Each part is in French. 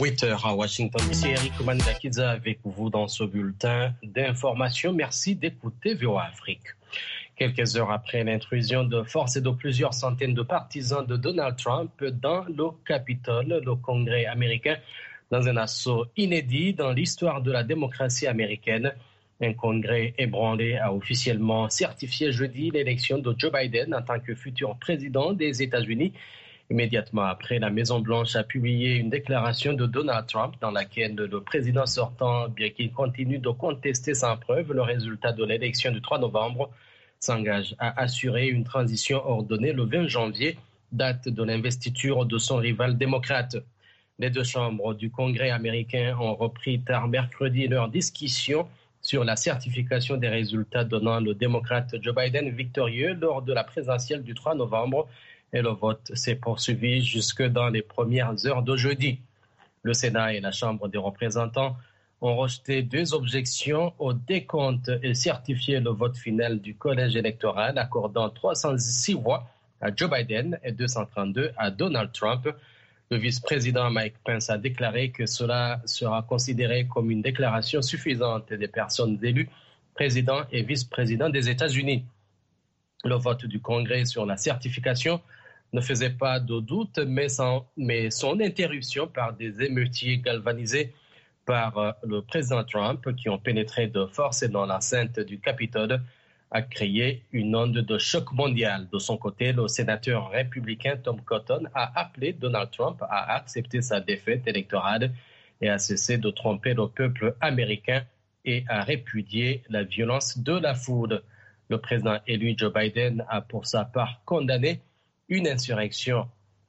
8h à Washington DC. Eric Manidakidza avec vous dans ce bulletin d'information. Merci d'écouter VOA Afrique. Quelques heures après l'intrusion de force et de plusieurs centaines de partisans de Donald Trump dans le Capitole, le Congrès américain, dans un assaut inédit dans l'histoire de la démocratie américaine, un congrès ébranlé a officiellement certifié jeudi l'élection de Joe Biden en tant que futur président des États-Unis. Immédiatement après, la Maison-Blanche a publié une déclaration de Donald Trump dans laquelle le président sortant, bien qu'il continue de contester sans preuve le résultat de l'élection du 3 novembre, s'engage à assurer une transition ordonnée le 20 janvier, date de l'investiture de son rival démocrate. Les deux chambres du Congrès américain ont repris tard mercredi leur discussion sur la certification des résultats donnant le démocrate Joe Biden victorieux lors de la présidentielle du 3 novembre. Et le vote s'est poursuivi jusque dans les premières heures de jeudi. Le Sénat et la Chambre des représentants ont rejeté 2 objections au décompte et certifié le vote final du collège électoral, accordant 306 voix à Joe Biden et 232 à Donald Trump. Le vice-président Mike Pence a déclaré que cela sera considéré comme une déclaration suffisante des personnes élues président et vice-président des États-Unis. Le vote du Congrès sur la certification ne faisait pas de doute, mais son interruption par des émeutiers galvanisés par le président Trump qui ont pénétré de force dans l'enceinte du Capitole a créé une onde de choc mondial. De son côté, le sénateur républicain Tom Cotton a appelé Donald Trump à accepter sa défaite électorale et à cesser de tromper le peuple américain et à répudier la violence de la foule. Le président élu Joe Biden a pour sa part condamné une insurrection.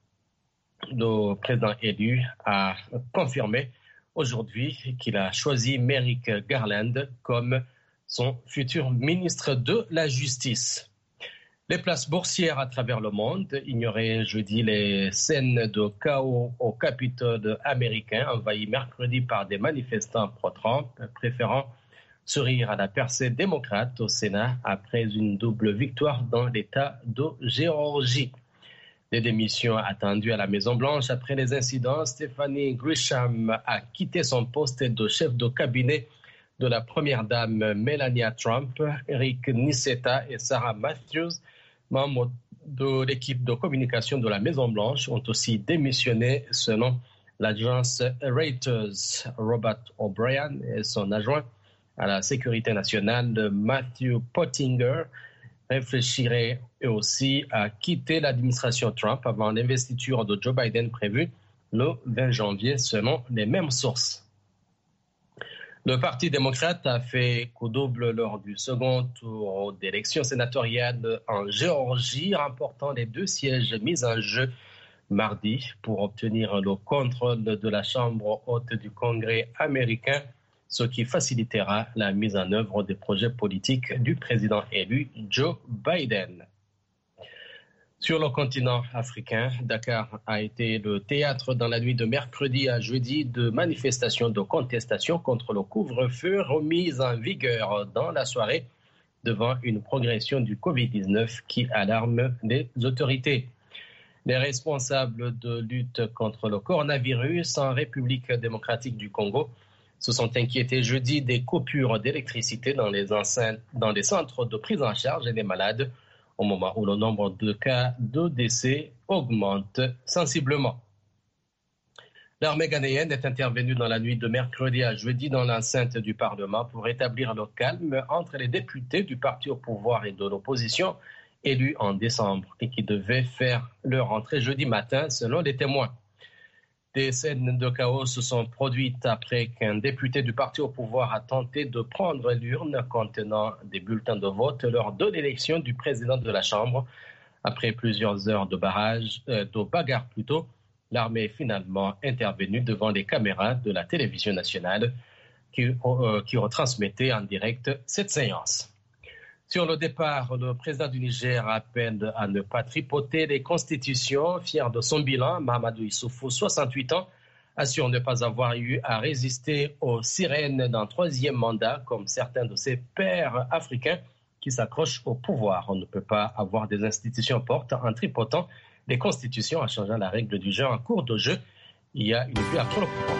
Le président élu a confirmé aujourd'hui qu'il a choisi Merrick Garland comme son futur ministre de la Justice. Les places boursières à travers le monde ignoraient jeudi les scènes de chaos au Capitole américain, envahi mercredi par des manifestants pro-Trump, préférant sourire à la percée démocrate au Sénat après une double victoire dans l'État de Géorgie. Des démissions attendues à la Maison-Blanche après les incidents, Stephanie Grisham a quitté son poste de chef de cabinet de la première dame Melania Trump. Eric Niceta et Sarah Matthews, membres de l'équipe de communication de la Maison-Blanche, ont aussi démissionné selon l'agence Reuters. Robert O'Brien et son adjoint à la sécurité nationale, Matthew Pottinger, réfléchiraient aussi à quitter l'administration Trump avant l'investiture de Joe Biden prévue le 20 janvier selon les mêmes sources. Le Parti démocrate a fait coup double lors du second tour d'élection sénatoriale en Géorgie, remportant les 2 sièges mis en jeu mardi pour obtenir le contrôle de la Chambre haute du Congrès américain, ce qui facilitera la mise en œuvre des projets politiques du président élu Joe Biden. Sur le continent africain, Dakar a été le théâtre dans la nuit de mercredi à jeudi de manifestations de contestation contre le couvre-feu remis en vigueur dans la soirée devant une progression du Covid-19 qui alarme les autorités. Les responsables de lutte contre le coronavirus en République démocratique du Congo se sont inquiétés jeudi des coupures d'électricité dans les centres de prise en charge des malades, au moment où le nombre de cas de décès augmente sensiblement. L'armée ghanéenne est intervenue dans la nuit de mercredi à jeudi dans l'enceinte du Parlement pour rétablir le calme entre les députés du parti au pouvoir et de l'opposition élus en décembre et qui devaient faire leur entrée jeudi matin selon les témoins. Des scènes de chaos se sont produites après qu'un député du parti au pouvoir a tenté de prendre l'urne contenant des bulletins de vote lors de l'élection du président de la Chambre. Après plusieurs heures de bagarre, l'armée est finalement intervenue devant les caméras de la télévision nationale qui retransmettait en direct cette séance. Sur le départ, le président du Niger appelle à ne pas tripoter les constitutions. Fier de son bilan, Mahamadou Issoufou, 68 ans, assure ne pas avoir eu à résister aux sirènes d'un 3e mandat comme certains de ses pairs africains qui s'accrochent au pouvoir. On ne peut pas avoir des institutions fortes en tripotant les constitutions en changeant la règle du jeu en cours de jeu. il y a une vue après le pouvoir.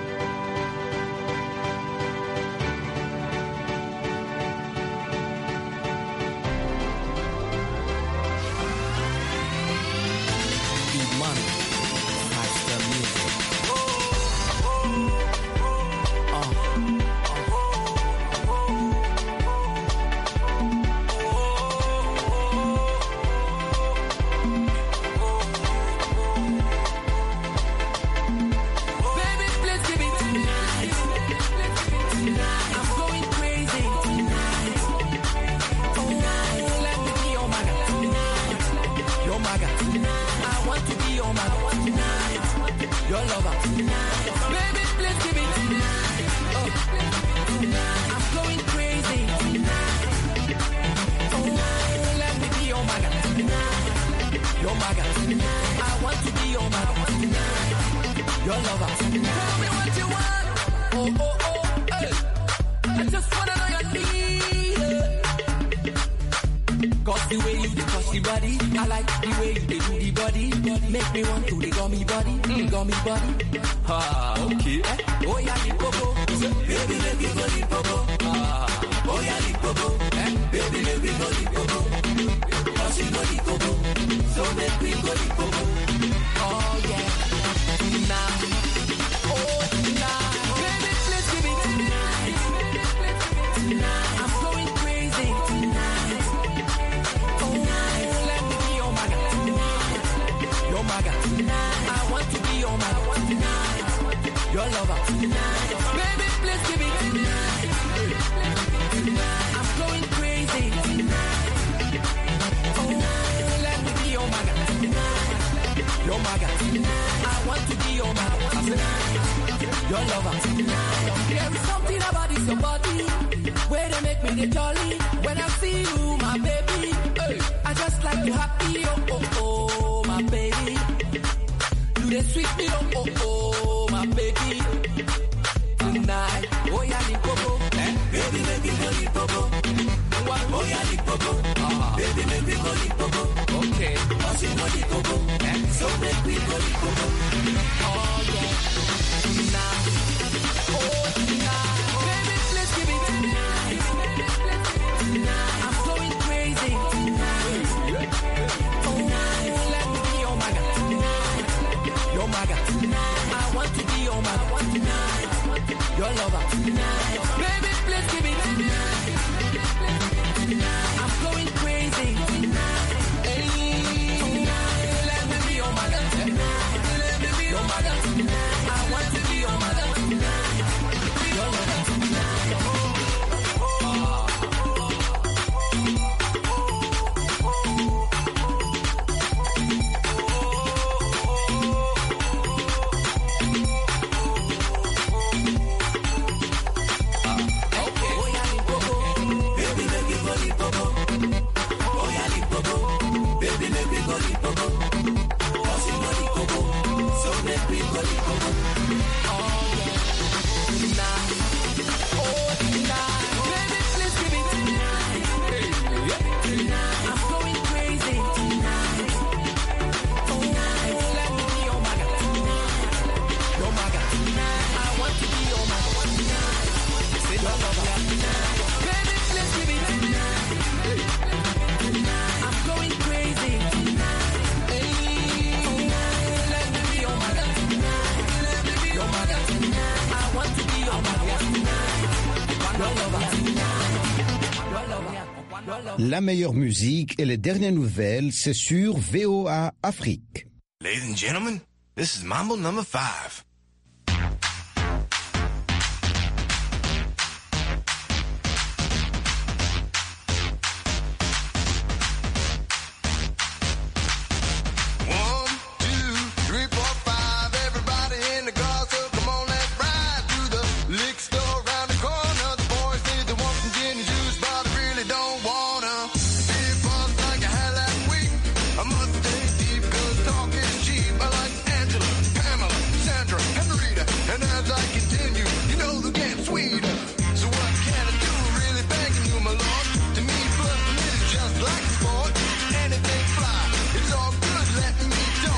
La meilleure musique et les dernières nouvelles, c'est sur VOA Afrique. Ladies and gentlemen, this is Mambo number 5.